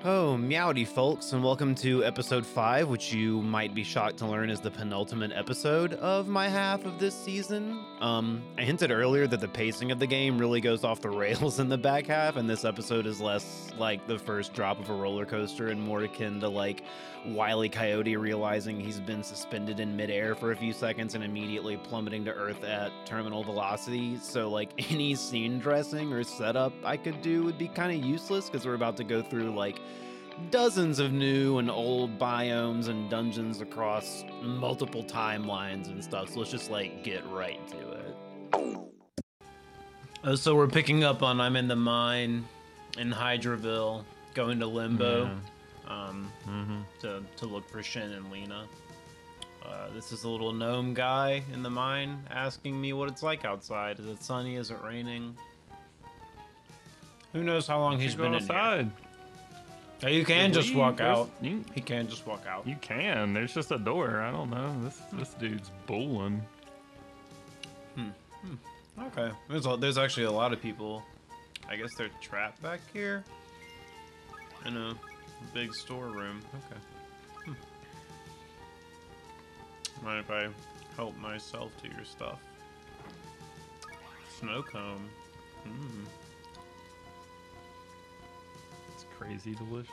Oh, meowdy folks, and welcome to episode 5, which you might be shocked to learn is the penultimate episode of my half of this season. I hinted earlier that the pacing of the game really goes off the rails in the back half, and this episode is less like the first drop of a roller coaster and more akin to like Wile E. Coyote realizing he's been suspended in midair for a few seconds and immediately plummeting to Earth at terminal velocity. So like any scene dressing or setup I could do would be kind of useless because we're about to go through like dozens of new and old biomes and dungeons across multiple timelines and stuff. So let's just like get right to it. So we're picking up on I'm in the mine in Hydraville, going to Limbo to look for Shin and Lena. This is a little gnome guy in the mine asking me what it's like outside. Is it sunny? Is it raining? Who knows how long he's been outside. in here. Oh, you can just walk out. He can just walk out. You can. There's just a door. I don't know. This dude's bulling. Okay. There's actually a lot of people. I guess they're trapped back here in a big storeroom. Okay. Mind if I help myself to your stuff? Snow cone. Crazy delicious.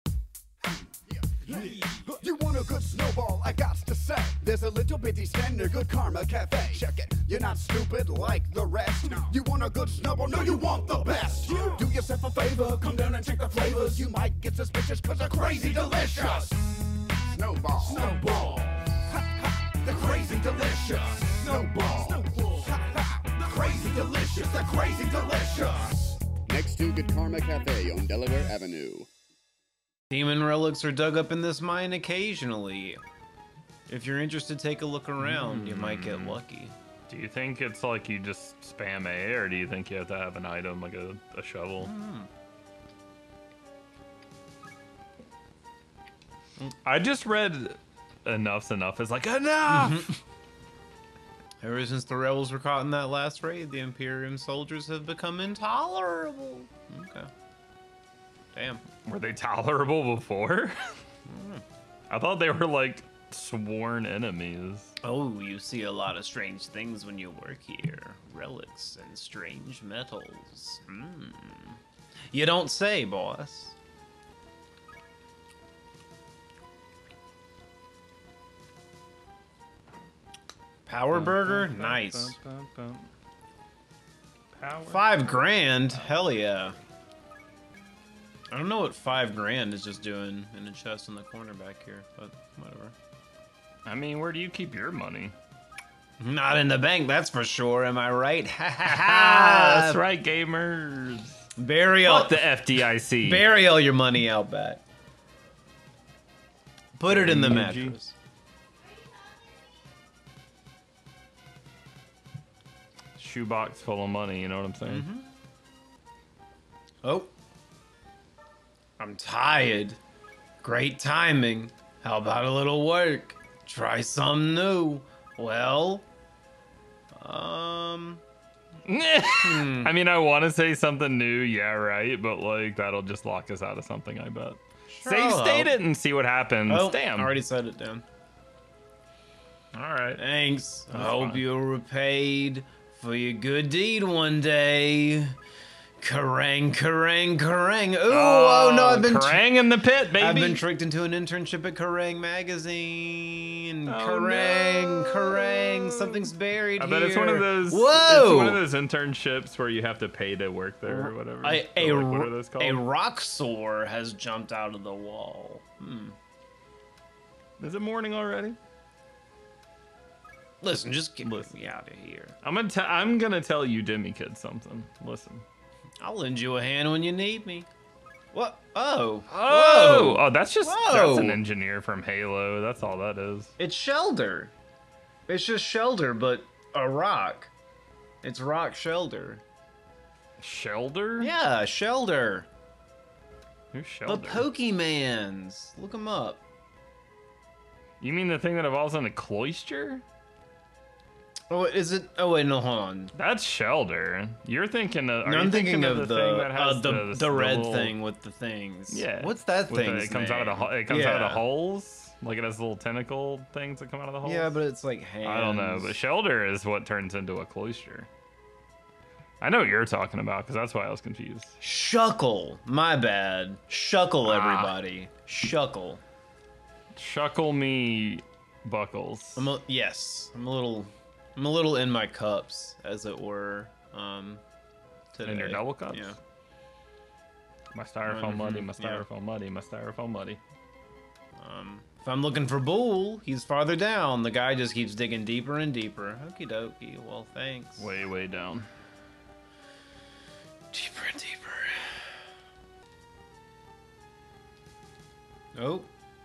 You want a good snowball, I got to say. There's a little bitty stand near Good Karma Cafe. Check it, you're not stupid like the rest. No. You want a good snowball, no, you want the best. Do yourself a favor, come down and check the flavors. You might get suspicious cause they're crazy delicious. Snowball, snowball, ha ha, they're crazy delicious. Snowball, snowball, ha ha, crazy delicious, they're crazy delicious. Next to Good Karma Cafe on Delaware Avenue. Demon relics are dug up in this mine occasionally. If you're interested, take a look around. You might get lucky. Do you think it's like you just spam A, or do you think you have to have an item like a shovel? I just read enough's enough. It's like, enough! Ever since the rebels were caught in that last raid, the Imperium soldiers have become intolerable. Okay. Damn. Were they tolerable before? I thought they were like sworn enemies. Oh, you see a lot of strange things when you work here. Relics and strange metals. You don't say, boss. Power burger? Nice. Power. $5,000? Hell yeah. I don't know what $5,000 is just doing in a chest in the corner back here, but whatever. I mean, where do you keep your money? Not in the bank, that's for sure. Am I right? Ha ha Ah, that's right, gamers. Bury all Fuck the FDIC. Bury all your money out back. Put it in the Eugene. mattress. Shoebox full of money, you know what I'm saying? Oh. I'm tired. Great timing. How about a little work? Try something new. Well, I mean, I want to say something new, yeah, right, but like that'll just lock us out of something, I bet. Say state it and see what happens. Oh, Damn. I already said it, Dan. All right. Thanks. I That's hope fine. you're repaid for your good deed one day. Kerrang, kerrang, kerrang. Ooh, oh no, I've been Kerrang in the pit, baby. I've been tricked into an internship at Kerrang magazine. Oh, Kerrang, no. Kerrang, something's buried I here. bet it's one of those. Whoa! It's one of those internships where you have to pay to work there or whatever. A So, like, what are those called? rocksaur has jumped out of the wall. Is it morning already? Listen, just get me out of here. I'm gonna tell you, Demi Kid, something. Listen. I'll lend you a hand when you need me. What? Oh. Oh, Whoa. oh, that's just Whoa. that's an engineer from Halo. That's all that is. It's Shelder. It's just Shelder, but a rock. It's Rock Shelder. Shelder? Yeah, Shelder. Who's The Shelder? Pokemans. Look them up. You mean the thing that evolves into Cloyster? Oh, is it? Oh wait, no, hold on. That's Shelder. You're thinking of. No, I'm thinking of the thing that has the red little, thing with the things. Yeah. What's that thing? It comes out of the out of the holes. Like it has little tentacle things that come out of the holes. Yeah, but it's like hands. I don't know, but Shelder is what turns into a cloister. I know what you're talking about because that's why I was confused. Shuckle. My bad. Shuckle, everybody. Shuckle. Shuckle me, Buckles. Yes, I'm a little in my cups, as it were. Today. In your double cups? Yeah. My styrofoam muddy, my styrofoam muddy, my styrofoam muddy. If I'm looking for Bull, he's farther down. The guy just keeps digging deeper and deeper. Okie dokie. Well, thanks. Way, way down. Deeper and deeper. Oh.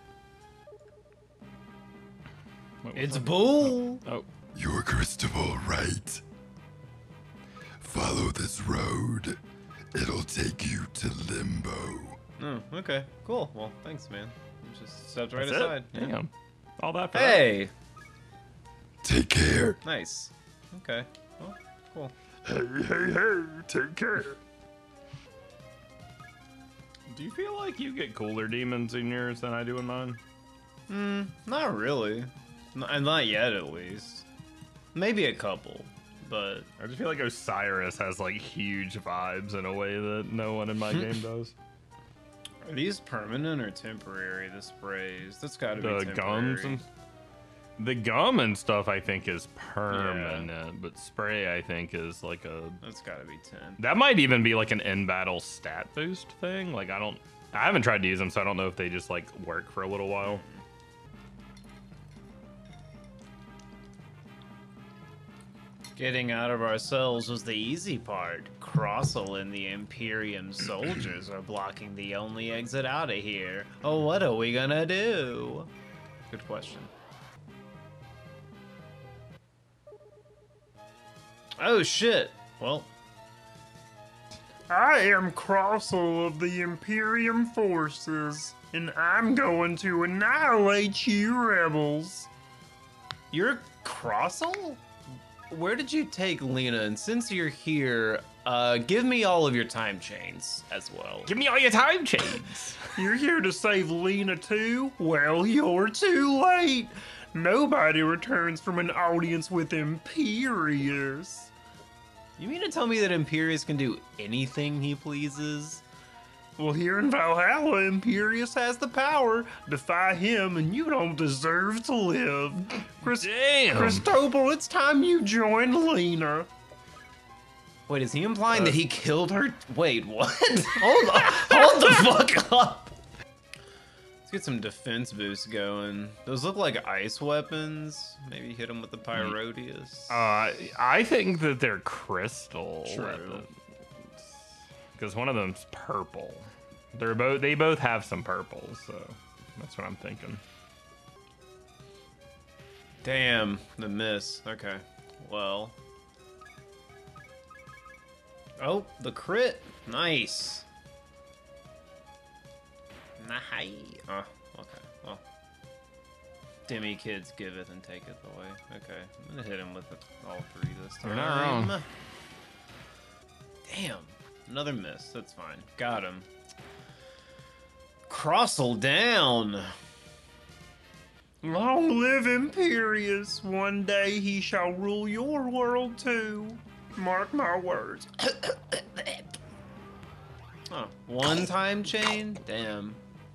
Wait, It's that? Bull. Oh. You're Cristobal, right? Follow this road. It'll take you to Limbo. Oh, okay. Cool. Well, thanks, man. Just stepped right That's aside. it? Yeah. Damn. All that for that? Hey. Take care. Nice. Okay. Well, cool. Hey, take care. Do you feel like you get cooler demons in yours than I do in mine? Not really. Not yet, at least. Maybe a couple, but I just feel like Osiris has like huge vibes in a way that no one in my game does. are these permanent or temporary? The sprays. That's got to be The temporary. gums and the gum and stuff I think is permanent, but spray I think is like a That's got to be 10. that might even be like an in battle stat boost thing. Like I haven't tried to use them, so I don't know if they just like work for a little while. Getting out of ourselves was the easy part. Crossel and the Imperium soldiers are blocking the only exit out of here. Oh, what are we gonna do? Good question. Oh shit. Well, I am Crossel of the Imperium forces, and I'm going to annihilate you rebels. you're Crossel? Where did you take Lena? And since you're here, give me all of your time chains as well. Give me all your time chains. You're here to save Lena too? Well, you're too late. Nobody returns from an audience with Imperius. You mean to tell me that Imperius can do anything he pleases? Well, here in Valhalla, Imperius has the power. Defy him, and you don't deserve to live. Damn. Cristobal, it's time you join Lena. Wait, is he implying that he killed her? Wait, what? Hold on. Hold the fuck up. Let's get some defense boosts going. Those look like ice weapons. Maybe hit him with the Pyrodius. I think that they're crystal True. weapons. Because one of them's purple. They both have some purple, so that's what I'm thinking. Damn, the miss. Okay, well. Oh, the crit. Nice. Nice. Oh, okay. Well, Demi kids giveth and taketh away. Okay, I'm gonna hit him with all three this time. You're not wrong. Damn, another miss. That's fine. Got him. Crossel down. Long live Imperius. One day he shall rule your world too. Mark my words. Oh, one time chain? Damn.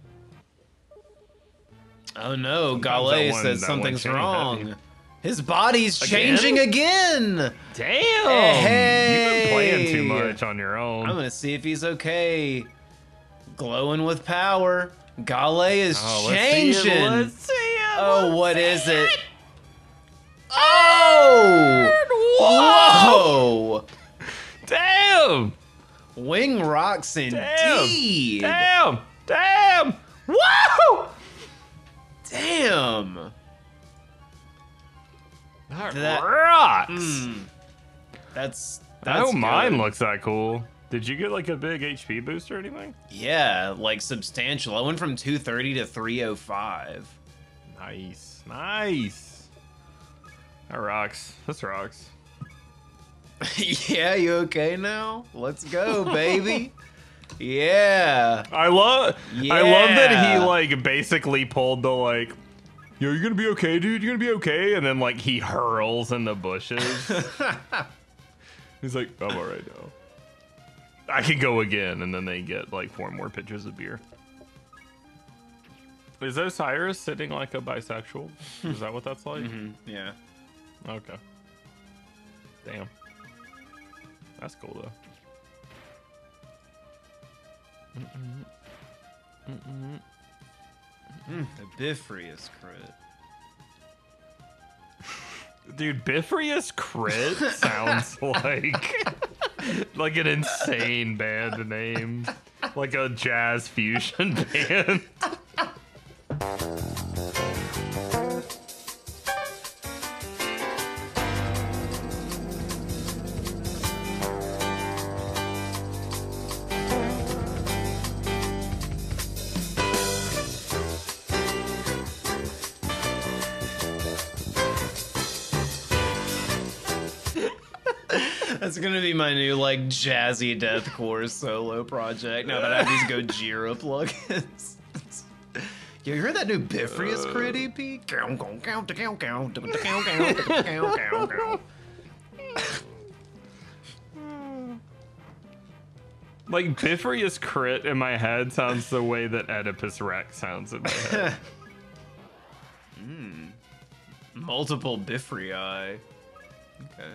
Oh no, Gale that says one something's chain wrong. heavy. His body's Again? changing again! Damn! Hey! You've been playing too much on your own. I'm gonna see if he's okay. Glowing with power. Gale is changing. Let's see it. Oh, what is it? Oh! Whoa! Damn! Wing rocks indeed. Damn! Damn! Woo! Damn. That rocks! That's I hope mine good. looks that cool. Did you get like a big HP boost or anything? Yeah, like substantial. I went from 230 to 305. Nice. Nice. That rocks. This rocks. Yeah, you okay now? Let's go, baby. Yeah. I love that he Yeah. like basically pulled the like, yo, you gonna be okay, dude? You gonna be okay? And then like he hurls in the bushes. He's like, I'm alright now. I can go again, and then they get like 4 more pitchers of beer. Is Osiris sitting like a bisexual? Is that what that's like? Yeah. Okay. Damn. That's cool though. The Bifrius crit. Dude, Bifrius Crit sounds like an insane band name. Like a jazz fusion band. That's gonna be my new like jazzy deathcore solo project. Now that I have these Gojira plugins. Yo, you heard that new Bifrius crit EP? Like Bifrius Crit in my head sounds the way that Oedipus Rex sounds in my head. Multiple Bifrii. Okay.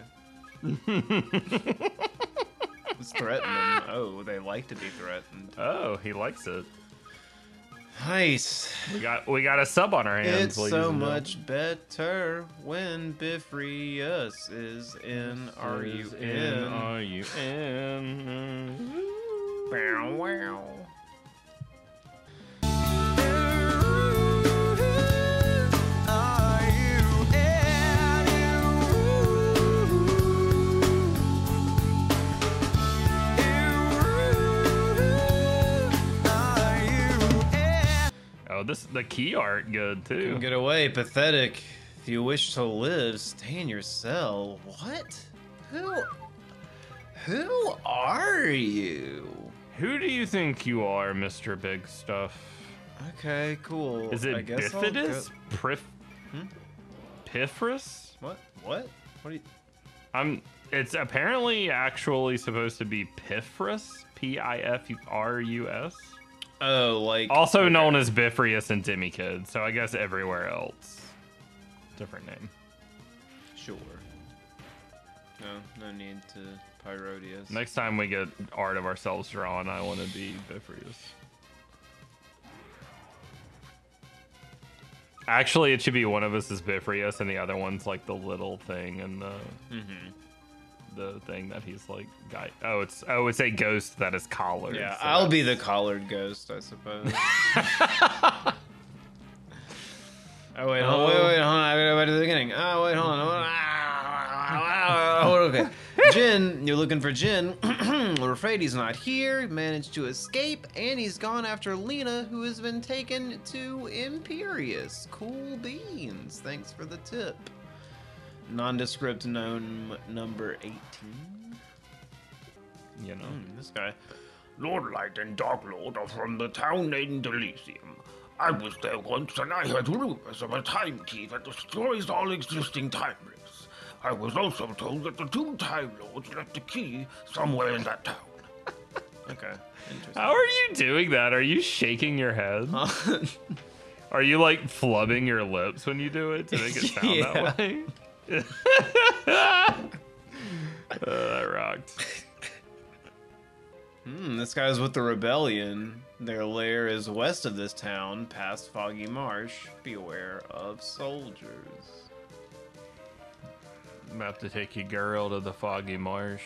Let's threaten them. Oh, they like to be threatened. Oh, he likes it. Nice. We got a sub on our hands. It's ladies so and much better when Bifrius is in. Are you in? Are you in? Bow, wow. Oh, the key art good too. Get away, pathetic. If you wish to live, stay in your cell. What? Who are you? Who do you think you are, Mr. Big Stuff? Okay, cool. Is it I guess I'll Bifidus? go- Pifrus? What? What? What do you? It's apparently actually supposed to be Pifrus. Pifrus. Oh, like Also known as Bifrius and Demikid, so I guess everywhere else. Different name. Sure. No need to Pyrodius. Next time we get art of ourselves drawn, I want to be Bifrius. Actually, it should be one of us is Bifrius and the other one's like the little thing and the thing that he's like guy. Oh, it's a ghost that is collared. Yeah, so I'll be the that's- collared ghost, I suppose. Oh wait, hold on. I gotta go back to the beginning. Oh wait, hold on. Okay, Jin, you're looking for Jin. We're afraid he's not here. Managed to escape, and he's gone after Lena, who has been taken to Imperius. Cool beans. Thanks for the tip. Nondescript known number 18. You know. This guy. Lord Light and Dark Lord are from the town named Elysium. I was there once and I heard rumors of a time key that destroys all existing timeless. I was also told that the 2 Time Lords left the key somewhere in that town. Okay. Interesting. How are you doing that? Are you shaking your head? Are you like flubbing your lips when you do it to make it sound Yeah. that way? That rocked. This guy's with the rebellion. Their lair is west of this town, past Foggy Marsh. Beware of soldiers. I'm about to take your girl to the Foggy Marsh.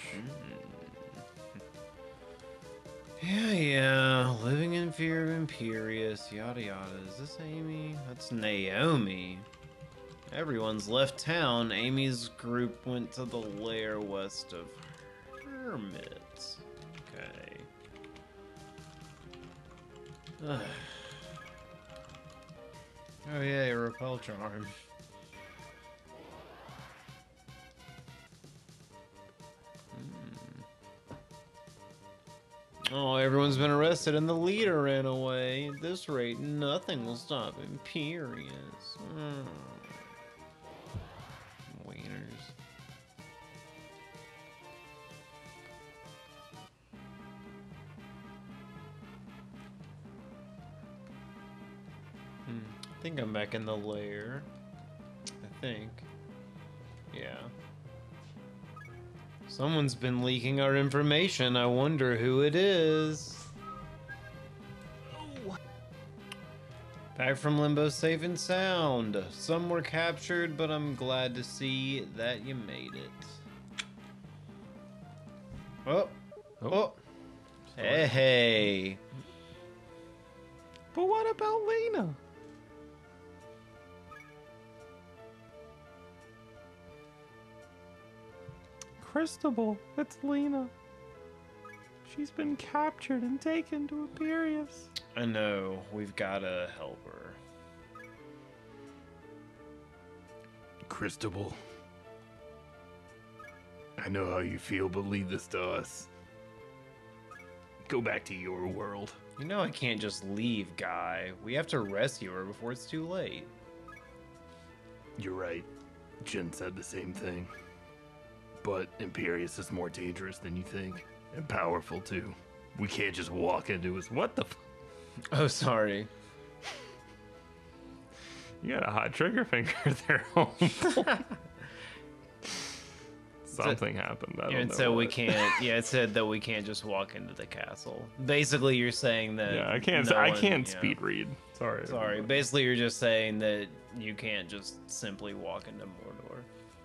Yeah. Living in fear of Imperius, yada yada. Is this Amy? That's Naomi. Everyone's left town. Amy's group went to the lair west of Hermit. Okay. Oh yeah, your repel charm. Oh, everyone's been arrested and the leader ran away. At this rate, nothing will stop Imperius. Wieners. I think I'm back in the lair. I think. Yeah. Someone's been leaking our information. I wonder who it is. Back from Limbo safe and sound. Some were captured, but I'm glad to see that you made it. Oh. Oh. Hey. But what about Lena? Cristobal, it's Lena. She's been captured and taken to Imperius. I know. We've gotta help her. Cristobal, I know how you feel, but leave this to us. Go back to your world. You know I can't just leave, Guy. We have to rescue her before it's too late. You're right. Jin said the same thing. But Imperius is more dangerous than you think. And powerful, too. We can't just walk into his... What the f... Oh, sorry. You got a hot trigger finger there, homeboy. Something happened. I don't And know so we what. can't. Yeah, it said that we can't just walk into the castle. Basically, you're saying that. Yeah, I can't. no I one- can't yeah. speed read. Sorry. Sorry. everybody. Basically, you're just saying that you can't just simply walk into Mordor.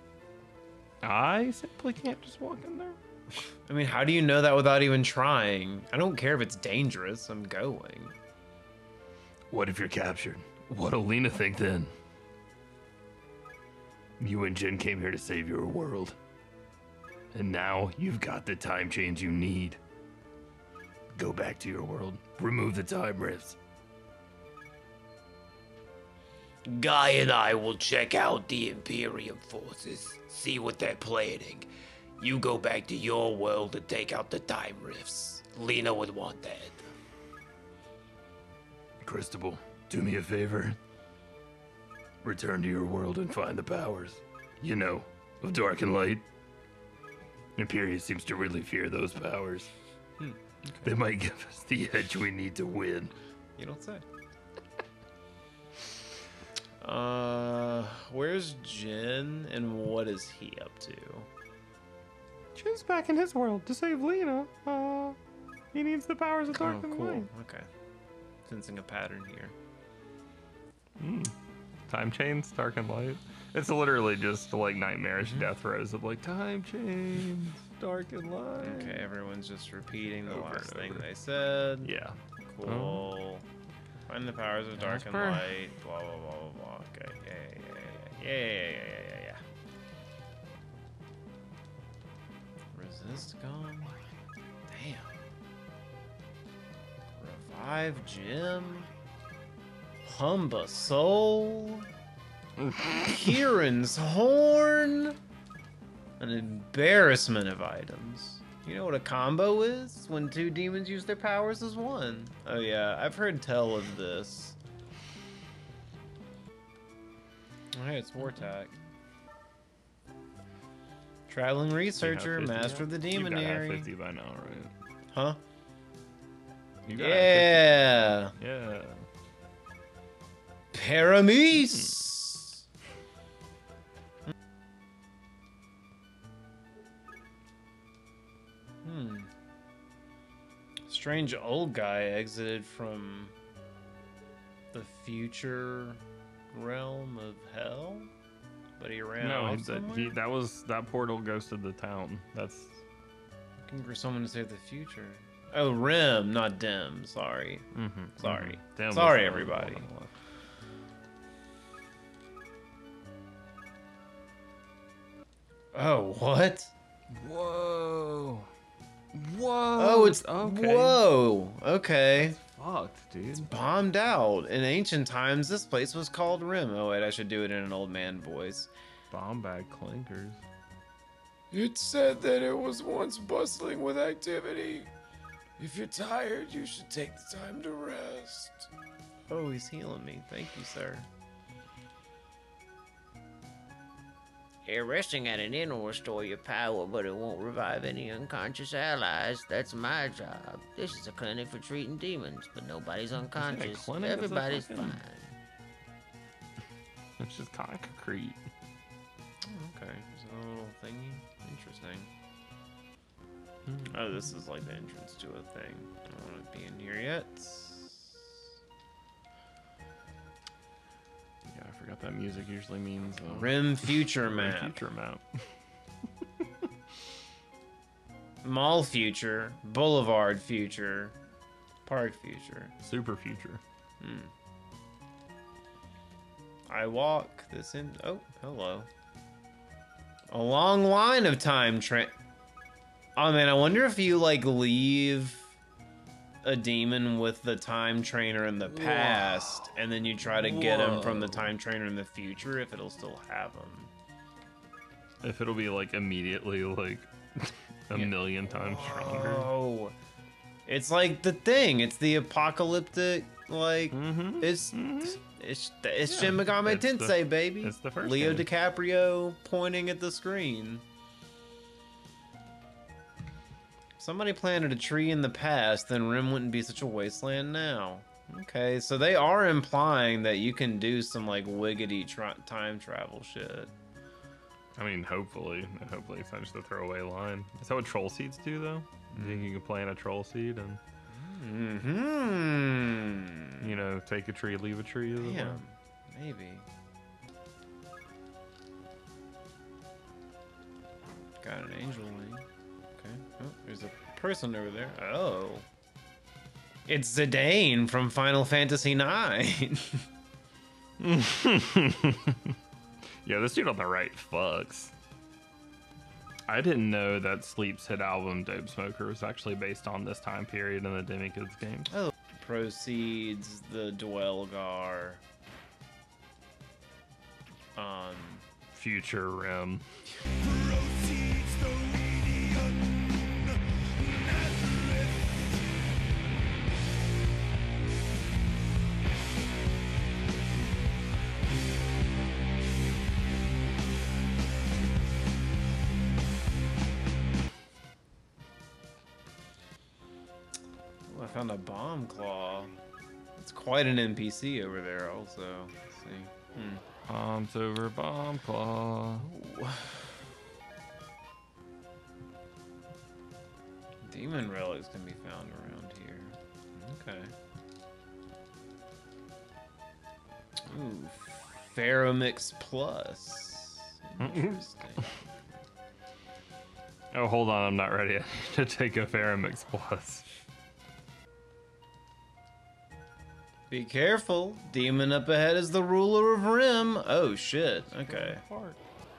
I simply can't just walk in there. I mean, how do you know that without even trying? I don't care if it's dangerous. I'm going. What if you're captured? What'll Lena think then? You and Jin came here to save your world. And now you've got the time change you need. Go back to your world. Remove the time rifts. Guy and I will check out the Imperium forces, see what they're planning. You go back to your world and take out the time rifts. Lena would want that. Cristobal, do me a favor. Return to your world and find the powers. You know, of dark and light. Imperius seems to really fear those powers. They might give us the edge we need to win. You don't say. Where's Jin and what is he up to? Jin's back in his world to save Lena. He needs the powers of dark Oh, and cool. light. Okay. Sensing a pattern here. Time chains, dark and light. It's literally just like nightmarish death rows of like time chains, dark and light. Okay, everyone's just repeating the Over last and thing over. they said. Yeah. Cool. Find the powers of dark and Jasper. light. Blah blah blah blah blah. Okay. Yeah. Resist gone. Damn. Revive Jim. Humba Soul. Kieran's Horn. An embarrassment of items. You know what a combo is? When two demons use their powers as one. Oh yeah, I've heard tell of this. Oh, hey, it's Wartak. Traveling researcher, You have 50 master of the now? You gotta have demonary. 50 by now, right? Huh? You gotta have Yeah. 50. Yeah. Paramis. Strange old guy exited from the future realm of hell, but he ran No, off somewhere? that portal ghosted the town. That's Looking for someone to save the future. Oh, Rim, not Dim. Sorry. Sorry. Damn, Sorry, that's- everybody. Oh, what? Whoa. Whoa. Oh, it's okay. Whoa. Okay. Fucked, dude. Bombed out. In ancient times, this place was called Rim. Oh wait, I should do it in an old man voice. Bomb bag clankers. It said that it was once bustling with activity. If you're tired, you should take the time to rest. Oh, he's healing me. Thank you, sir. Yeah, resting at an inn will restore your power, but it won't revive any unconscious allies. That's my job. This is a clinic for treating demons, but nobody's unconscious. clinic? It's a Everybody's fucking- fine. It's just concrete. Okay, there's a little thingy. Interesting. Oh, this is like the entrance to a thing. I don't want to be in here yet. Yeah, I forgot that music usually means Rim Future Rim Map. Future map. Mall Future. Boulevard Future. Park Future. Super future. I walk this in. Oh, hello. A long line of time Oh man, I wonder if you like leave a demon with the time trainer in the past, and then you try to get him from the time trainer in the future, if it'll still have him. If it'll be like immediately like a million times stronger. Oh, it's like the thing. It's the apocalyptic like. It's Shin Megami It's the- Tensei, baby. it's the first Leo game. DiCaprio pointing at the screen. Somebody planted a tree in the past, then Rim wouldn't be such a wasteland now. Okay, so they are implying that you can do some like wiggity time travel shit. I mean, hopefully it's not just a throwaway line. Is that what troll seeds do, though? You think you can plant a troll seed and Hmm. you know take a tree, leave a tree? As it Damn. were? Maybe. Got an angel wing. Okay. Oh, there's a person over there. Oh. It's Zidane from Final Fantasy IX. Yeah, this dude on the right fucks. I didn't know that Sleep's hit album Dope Smoker was actually based on this time period in the Demikids games. Oh. Proceeds the Dwelgar. Future Rim. Oh, I found a bomb claw. It's quite an NPC over there also. Let's see. Bombs over Bomb Claw. Demon relics can be found around here. Okay. Ooh, Pheromix Plus. Interesting. Oh, hold on, I'm not ready to take a Pheromix Plus. Be careful. Demon up ahead is the ruler of Rim. Oh shit. Okay. Okay,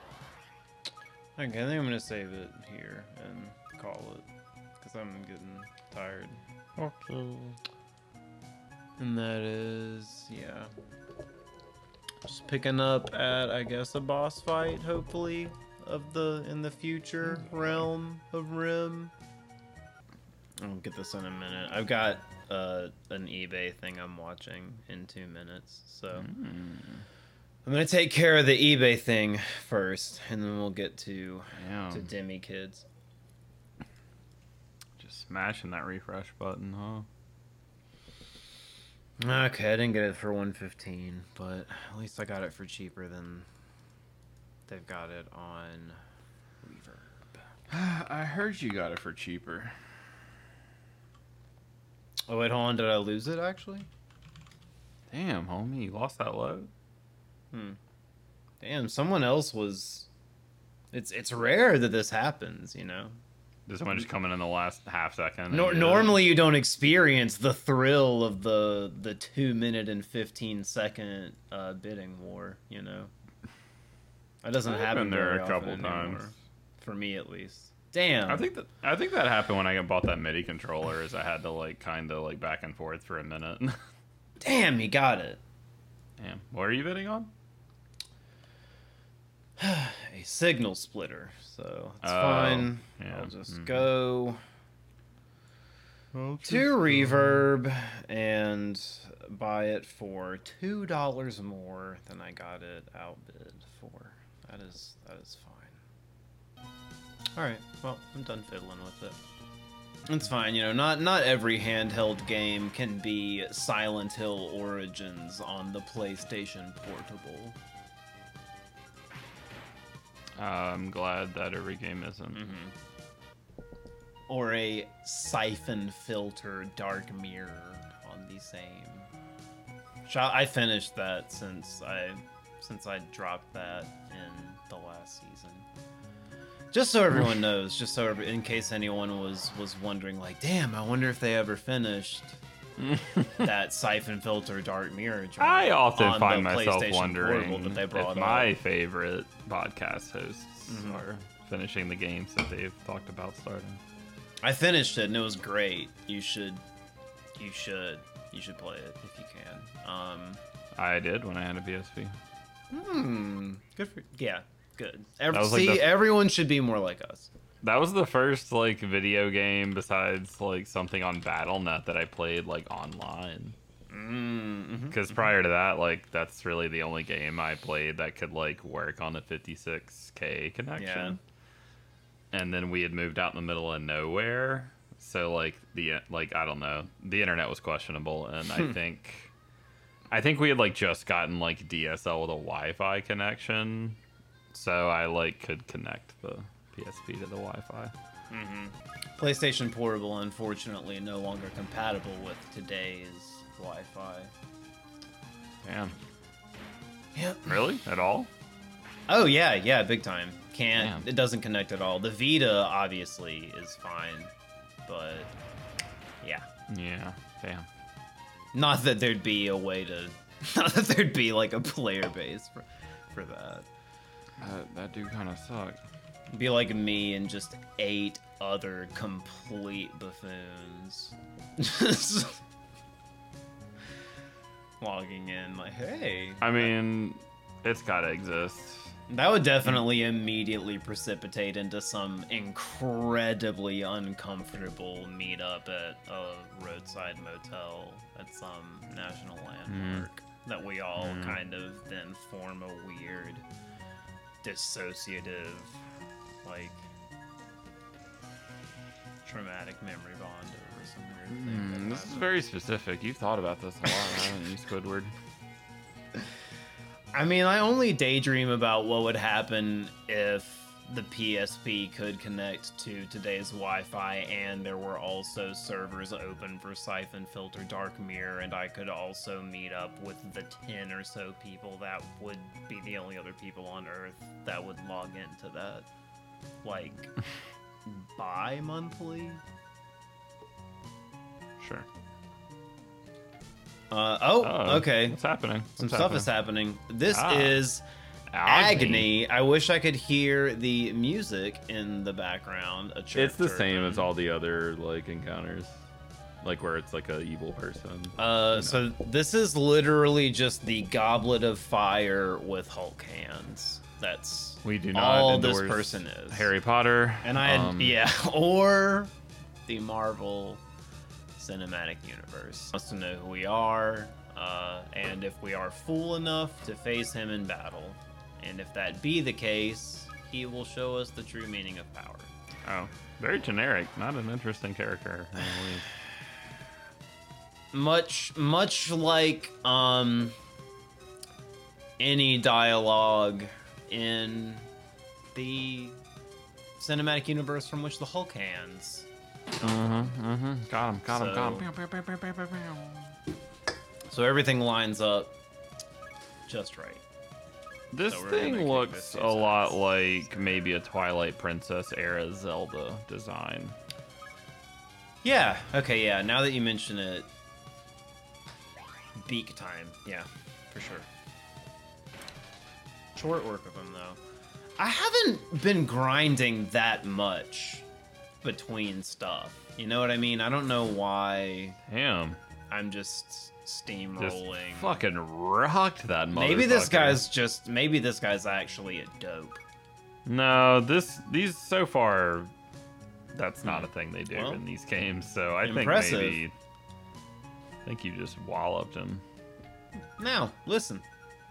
I think I'm gonna save it here and call it. Because I'm getting tired. Okay. And that is, yeah. Just picking up at, I guess, a boss fight, hopefully, in the future realm of Rim. I'll get this in a minute. I've got an eBay thing I'm watching in 2 minutes, so I'm gonna take care of the eBay thing first, and then we'll get to Demi Kids. Just smashing that refresh button, huh? Okay, I didn't get it for 115, but at least I got it for cheaper than they've got it on Reverb. I heard you got it for cheaper. Oh wait, hold on, did I lose it actually? Damn, homie, you lost that load? Damn, someone else was... It's rare that this happens, you know? Did someone just come in the last half second? Normally you don't experience the thrill of the 2 minute and 15 second bidding war, you know? That doesn't happen been there very a couple often times. anymore. For me at least. Damn. I think that happened when I bought that MIDI controller. Is I had to like kind of like back and forth for a minute. Damn, you got it. Damn, what are you bidding on? A signal splitter, so it's Oh, fine. yeah, I'll just go to Reverb and buy it for $2 more than I got it outbid for. That is fine. All right, well, I'm done fiddling with it. It's fine, you know. Not every handheld game can be Silent Hill Origins on the PlayStation Portable. I'm glad that every game isn't. Or a Siphon Filter Dark Mirror on the same. I finished that since I dropped that in the last season. Just so everyone knows, in case anyone was wondering, like, damn, I wonder if they ever finished that Siphon Filter Dark Mirror. I often on find the myself PlayStation wondering Portable that they brought if my up. favorite podcast hosts are finishing the games that they've talked about starting. I finished it and it was great. You should play it if you can. I did when I had a PSP. Good for good. was like Everyone should be more like us. That was the first like video game besides like something on BattleNet that I played like online. Because prior to that, like that's really the only game I played that could like work on a 56K connection. Yeah. And then we had moved out in the middle of nowhere, so like I don't know, the internet was questionable, and I think we had like just gotten like DSL with a Wi-Fi connection, so I like could connect the PSP to the Wi-Fi. PlayStation Portable, unfortunately, no longer compatible with today's Wi-Fi. Damn. Yep. Really? At all? Oh yeah, big time. Damn. It doesn't connect at all. The Vita obviously is fine, but yeah. Yeah. Damn. Not that there'd be a way to, not that there'd be like a player base for that. That do kind of suck. It'd be like me and just 8 other complete buffoons. Just logging in like, hey. I mean, it's gotta exist. That would definitely immediately precipitate into some incredibly uncomfortable meetup at a roadside motel at some national landmark that we all kind of then form a weird dissociative, like, traumatic memory bond over some weird thing. This is very specific. You've thought about this a lot, haven't you, Squidward? I mean, I only daydream about what would happen if the PSP could connect to today's Wi-Fi and there were also servers open for Siphon Filter Dark Mirror, and I could also meet up with the 10 or so people that would be the only other people on Earth that would log into that, like, bi-monthly? Sure. Okay. What's happening? Some stuff is happening. This is Agony. I wish I could hear the music in the background. It's the same as all the other like encounters, like where it's like a evil person. So this is literally just the Goblet of Fire with Hulk hands. That's we do not all this endorse person is. Harry Potter, and or the Marvel Cinematic Universe. Wants to know who we are, and if we are fool enough to face him in battle. And if that be the case, he will show us the true meaning of power. Oh, very generic. Not an interesting character. Much like any dialogue in the cinematic universe from which the Hulk hands. Got him. So everything lines up just right. This thing looks a lot like maybe a Twilight Princess era Zelda design. Yeah, okay, yeah. Now that you mention it, beak time. Yeah, for sure. Short work of them, though. I haven't been grinding that much between stuff. You know what I mean? I don't know why. Damn. I'm just steamrolling. Just fucking rocked that motherfucker. Maybe this guy's actually a dope. No, these so far, that's not a thing they do Well, in these games. So I impressive. think you just walloped him. Now, listen.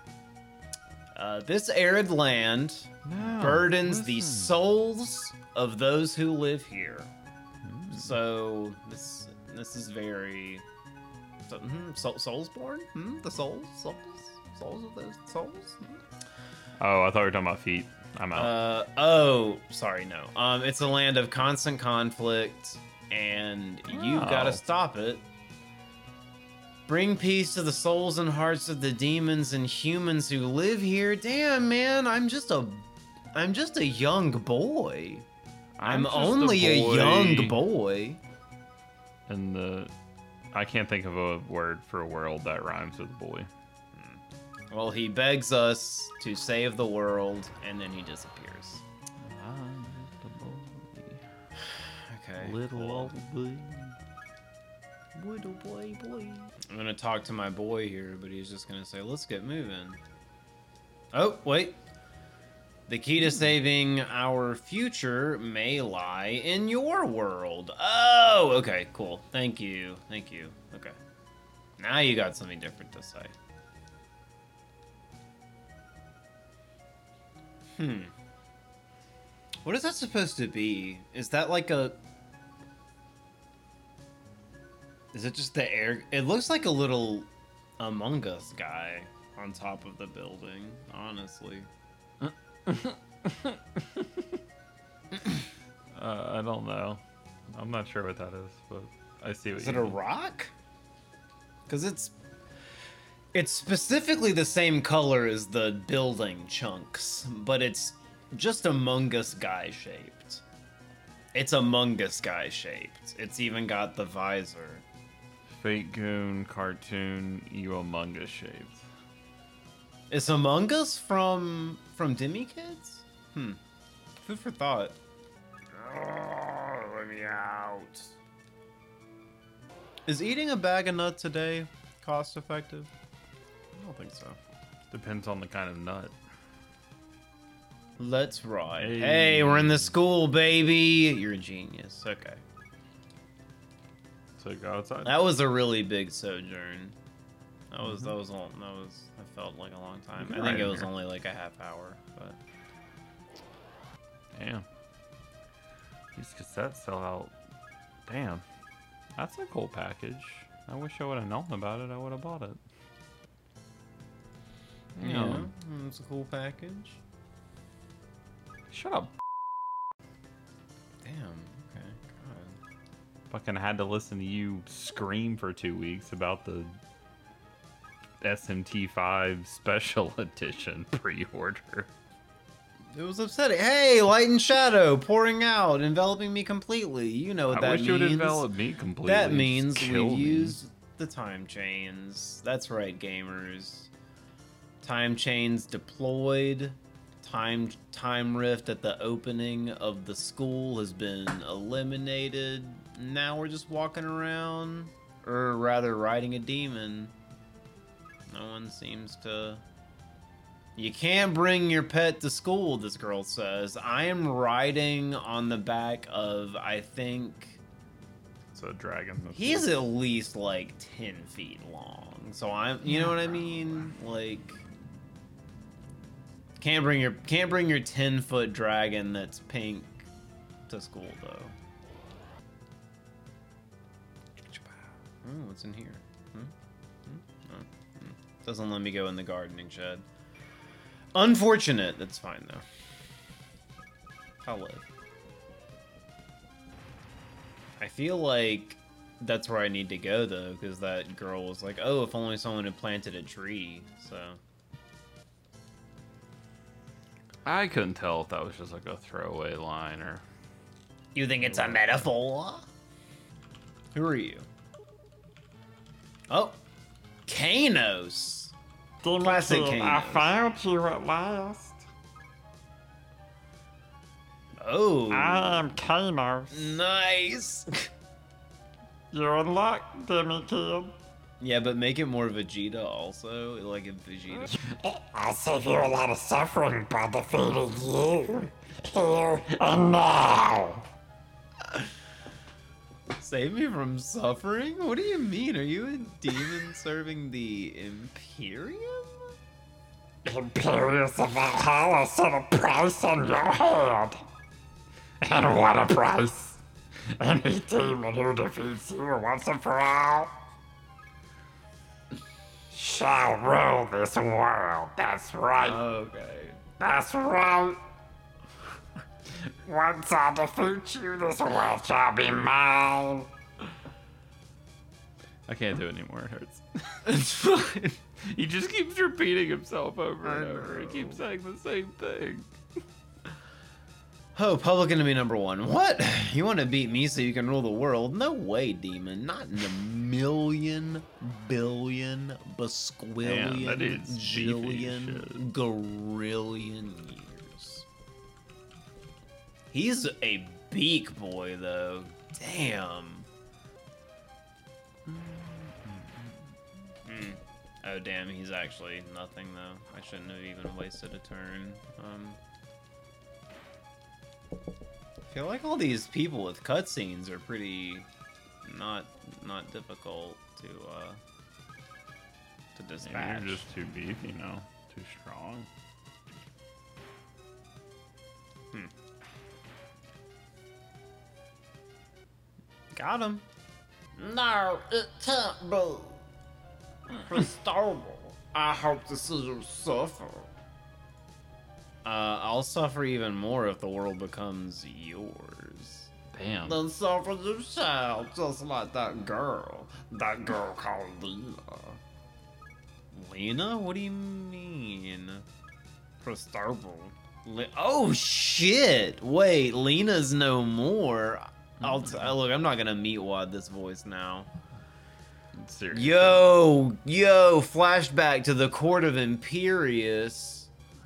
This arid land burdens the souls of those who live here. So this is very Soulsborne. The souls of those souls. Oh, I thought we were talking about feet. I'm out. Sorry, no. It's a land of constant conflict, and you've got to Oh. stop it. Bring peace to the souls and hearts of the demons and humans who live here. Damn, man, I'm just a young boy. I'm just a only a boy. young boy. And I can't think of a word for a world that rhymes with boy. Well, he begs us to save the world, and then he disappears. Okay. Little old boy. Little boy. I'm gonna talk to my boy here, but he's just gonna say, let's get moving. Oh, wait. The key to saving our future may lie in your world. Oh, okay, cool. Thank you. Okay. Now you got something different to say. What is that supposed to be? Is that like a... Is it just the air? It looks like a little Among Us guy on top of the building, honestly. I don't know. I'm not sure what that is, but I see what Is you it a mean. rock? Because it's specifically the same color as the building chunks, but it's just Among Us guy shaped. It's Among Us guy shaped. It's even got the visor. Fake Goon cartoon, you Among Us shaped. Is Among Us from Demi Kids? Food for thought. Oh, let me out. Is eating a bag of nuts a day cost effective? I don't think so. Depends on the kind of nut. Let's ride. Hey. Hey, we're in the school, baby. You're a genius. Okay. So go outside. That was a really big sojourn. That was I felt like a long time. You I can think ride it in was here. only like a half hour, but Damn. These cassettes sell out. Damn. That's a cool package. I wish I would have known about it. I would have bought it. yeah, it's a cool package. Shut up. Damn. Okay. God. Fucking had to listen to you scream for 2 weeks about the SMT5 Special Edition pre-order. It was upsetting. Hey, light and shadow pouring out, enveloping me completely. You know what I that wish means. you would envelop me completely. That Just means kill we me. use the time chains. That's right, gamers. Time chains deployed. Time rift at the opening of the school has been eliminated. Now we're just walking around, or rather riding a demon. No one seems to... You can't bring your pet to school, this girl says. I am riding on the back of, I think... It's a dragon. That's He's at least like 10 feet long. So I'm, you know what I mean? Like, can't bring your 10-foot dragon that's pink to school though. What's in here? Doesn't let me go in the gardening shed. Unfortunate. That's fine though. I'll live. I feel like that's where I need to go though, because that girl was like, "Oh, if only someone had planted a tree." So I couldn't tell if that was just like a throwaway line or. you think it's a metaphor? Who are you? Oh, Kanos. Classic Kanos. found you at last. Oh, I am Kanos. nice. You're in luck, Demi Kid. Yeah, but make it more Vegeta also, like if Vegeta. I save you a lot of suffering by defeating you. Here and now. Save me from suffering? What do you mean? Are you a demon serving the Imperium? Imperious of Valhalla set a price on your head. And what a price! Any demon who defeats you once and for all shall rule this world. That's right. Okay. That's right. Once I defeat you, this world shall be mine. I can't do it anymore. It hurts. It's fine. He just keeps repeating himself over and I over. He know. keeps saying the same thing. Oh, public enemy number one. What? You want to beat me so you can rule the world? No way, demon. Not in a million, billion, basquillion, Man, that is beefy jillion, shit. gorillion years. He's a beak boy, though. Damn. Oh, damn. He's actually nothing, though. I shouldn't have even wasted a turn. I feel like all these people with cutscenes are pretty not difficult to Maybe dispatch. you're just too beefy now. Too strong. Got him. No, it can't be. Cristobal, I hope to see you suffer. I'll suffer even more if the world becomes yours. Damn. Then suffer you shall, just like that girl. That girl called Lena. Lena? What do you mean? Cristobal. Oh shit! Wait, Lena's no more. Look. I'm not gonna meat wad this voice now. Seriously. Yo, flashback to the court of Imperius.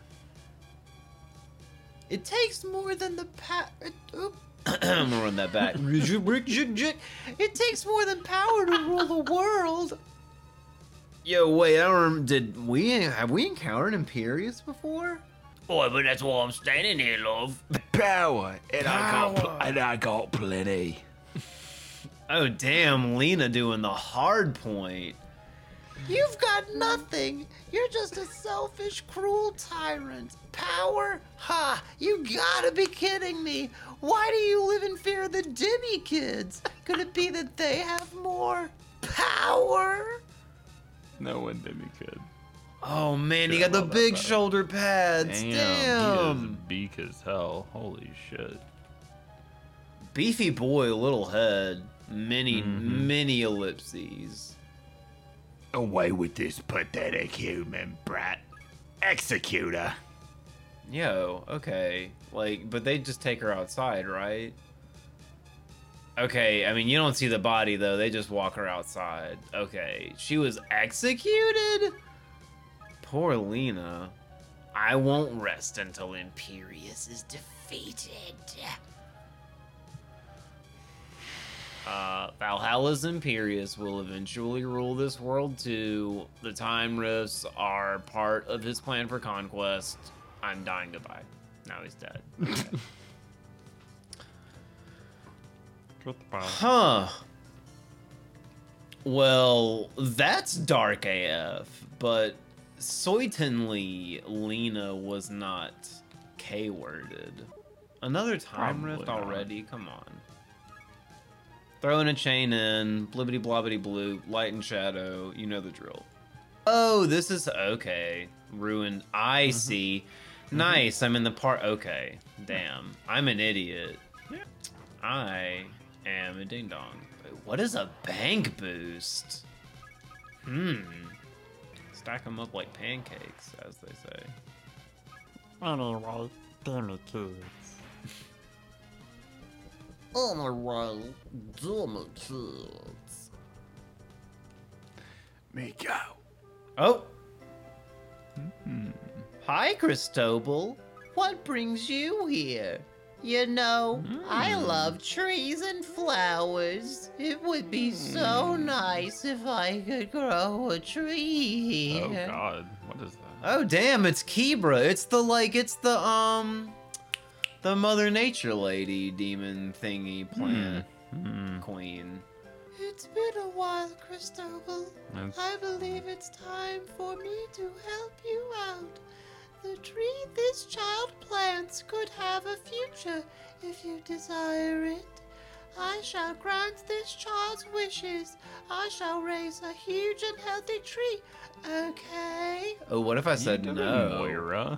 It takes more than the I'm gonna run that back. It takes more than power to rule the world. Yo, wait, I don't remember. Have we encountered Imperius before? Boy, but that's why I'm standing here, love. Power, and I got plenty. Oh, damn, Lena doing the hard point. You've got nothing. You're just a selfish, cruel tyrant. Power? Ha! You gotta be kidding me. Why do you live in fear of the Demi kids? Could it be that they have more power? No one did me could. Oh man, he Should've got the loved that big better. shoulder pads. He is Damn. beak as hell. Holy shit. Beefy boy, little head. Many ellipses. Away with this pathetic human brat. Executor. Yo, okay. Like, but they just take her outside, right? Okay, I mean, you don't see the body, though. They just walk her outside. Okay, she was executed? Poor Lena. I won't rest until Imperius is defeated. Valhalla's Imperius will eventually rule this world too. The time rifts are part of his plan for conquest. I'm dying goodbye. Now he's dead. Huh. Well, that's dark AF, but certainly Lena was not K-worded. Another time Probably rift not. already? Come on. Throwing a chain in, blibbity blobbity bloop, light and shadow, you know the drill. Oh, this is okay. Ruined. I see. Nice, I'm in the part. Okay, damn. I'm an idiot. I am a ding dong. Wait, what is a bank boost? Stack them up like pancakes, as they say. Anyway, Demi kids. Anyway, Demi kids. Miko. Oh! Hi, Cristobal. What brings you here? You know, I love trees and flowers. It would be so nice if I could grow a tree Oh here. god. What is that? Oh, damn, it's Kebra. It's the the Mother Nature lady, demon thingy plant queen. It's been a while, Cristobal. That's- I believe it's time for me to help you out. The tree this child plants could have a future if you desire it. I shall grant this child's wishes. I shall raise a huge and healthy tree. Okay? Oh, what if I said You no? Moira.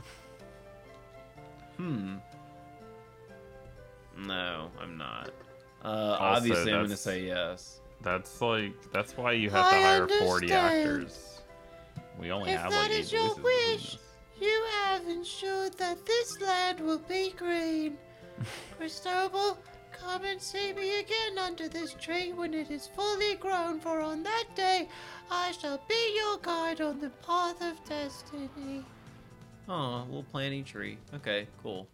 No, I'm not. Obviously, I'm gonna that's- say yes. That's why you have to I hire 40 understand. actors. We only If have that like 8 is your voices wish, between us. you have ensured that this land will be green. Cristobal, come and see me again under this tree when it is fully grown, for on that day I shall be your guide on the path of destiny. Oh, a little planty tree. Okay, cool.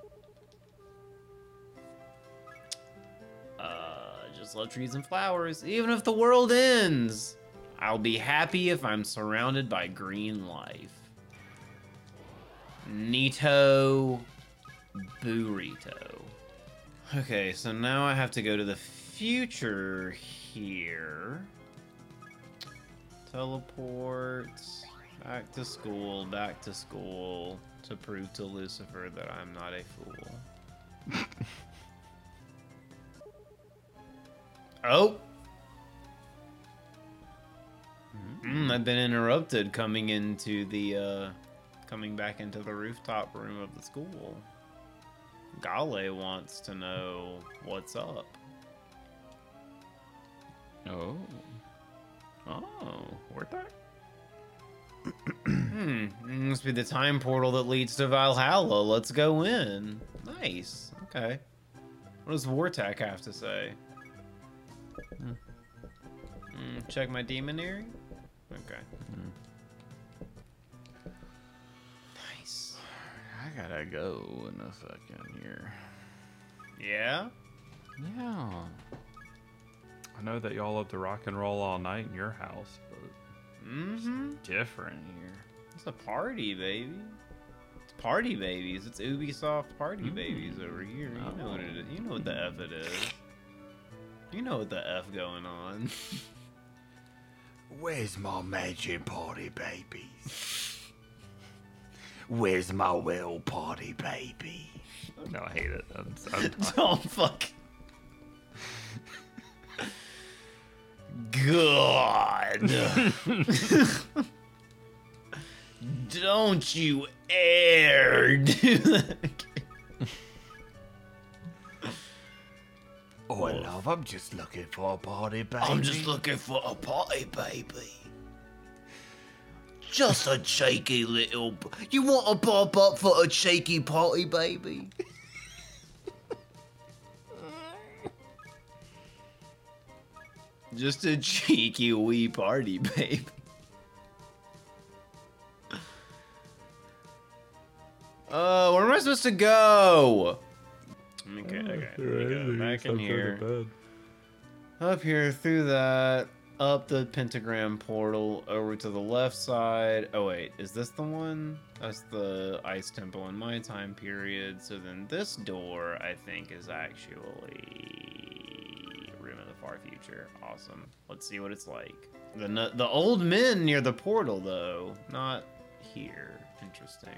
Just love trees and flowers. Even if the world ends, I'll be happy if I'm surrounded by green life. Neato burrito. Okay, so now I have to go to the future here. Teleport. Back to school to prove to Lucifer that I'm not a fool. Oh! I've been interrupted coming back into the rooftop room of the school. Gale wants to know what's up. Oh. Oh, Warthog? Must be the time portal that leads to Valhalla. Let's go in. Nice. Okay. What does Wartak have to say? Check my demon earring? Okay. Nice. I gotta go in a second here. Yeah? Yeah. I know that y'all love to rock and roll all night in your house, but Mm-hmm. it's different here. It's a party, baby. It's party babies. It's Ubisoft party babies over here. You know what it is. You know what the F it is. You know what the F going on. Where's my magic party babies? Where's my well party baby? No, I hate it. I'm Don't fuck. God. Don't you dare do that. Oh, love, I'm just looking for a party baby. I'm just looking for a party baby. Just a cheeky little. You want to pop up for a cheeky party baby? Just a cheeky wee party, baby. Where am I supposed to go? Okay, let me go back in here. Up here, through that, up the pentagram portal, over to the left side. Oh wait, is this the one? That's the ice temple in my time period. So then this door, I think, is actually Room of the Far Future. Awesome. Let's see what it's like. The old men near the portal, though, not here. Interesting.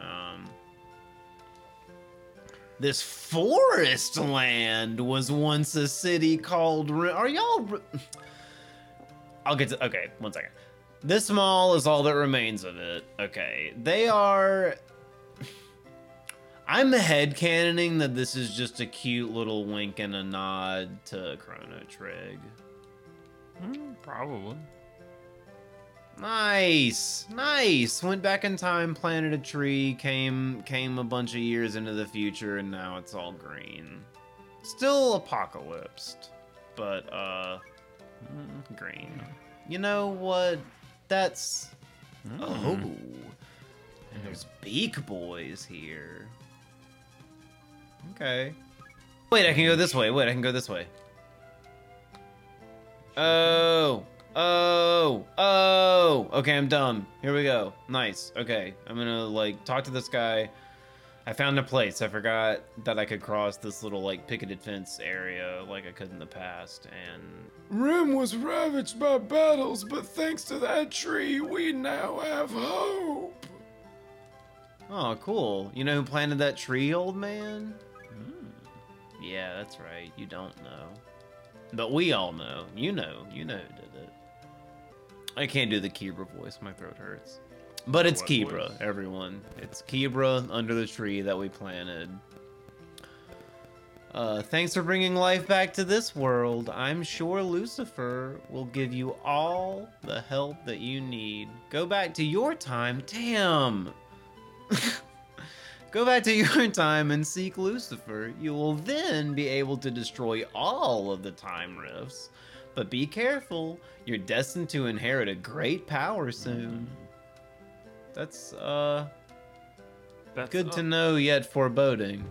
This forest land was once a city called. Are y'all? I'll get to. Okay, one second. This mall is all that remains of it. Okay, they are. I'm headcanoning that this is just a cute little wink and a nod to Chrono Trigger. Probably. Nice, nice. Went back in time, planted a tree, came a bunch of years into the future, and now it's all green. Still apocalypsed, but green. You know what? That's oh, and there's Beak Boys here. Okay. Wait, I can go this way. Wait, I can go this way. Oh. Okay, I'm dumb. Here we go. Nice. Okay, I'm gonna, like, talk to this guy. I found a place. I forgot that I could cross this little like picketed fence area like I could in the past, and Rim was ravaged by battles, but thanks to that tree, we now have hope. oh, cool. You know who planted that tree, old man? Yeah, that's right. You don't know, but we all know. You know who did it. I can't do the Kibra voice. My throat hurts. But it's What Kibra, voice? everyone. It's Kibra under the tree that we planted. Thanks for bringing life back to this world. I'm sure Lucifer will give you all the help that you need. Go back to your time. Damn. Go back to your time and seek Lucifer. You will then be able to destroy all of the time rifts. But be careful. You're destined to inherit a great power soon. That's good to know, yet foreboding.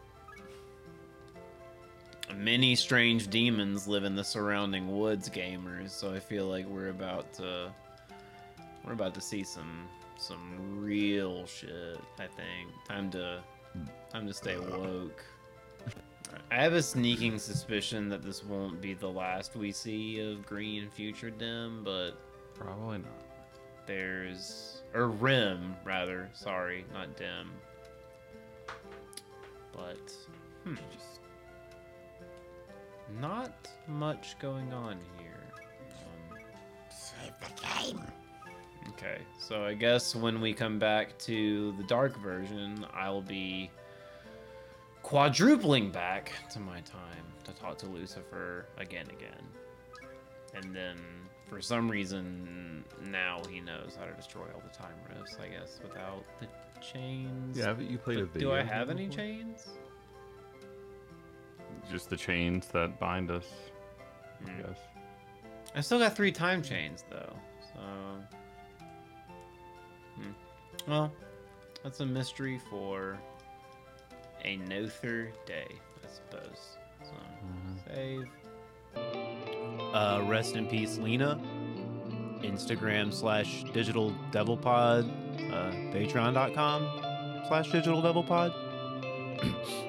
Many strange demons live in the surrounding woods, gamers, so I feel like we're about to see some real shit, I think. Time to stay woke. I have a sneaking suspicion that this won't be the last we see of Green Future Dim, but Probably not. or Rim, rather. Sorry, not Dim. But, just not much going on here. Save the game. Okay, so I guess when we come back to the dark version, I'll be quadrupling back to my time to talk to Lucifer again. And then, for some reason, now he knows how to destroy all the time rifts, I guess, without the chains. Yeah, haven't you played a But video? do I game have any before? chains? Just the chains that bind us, I guess. I still got 3 time chains, though, so... Well, that's a mystery for another day, I suppose. So, save. Rest in peace, Lena. Instagram /digitaldevilpod. Patreon.com /digitaldevilpod.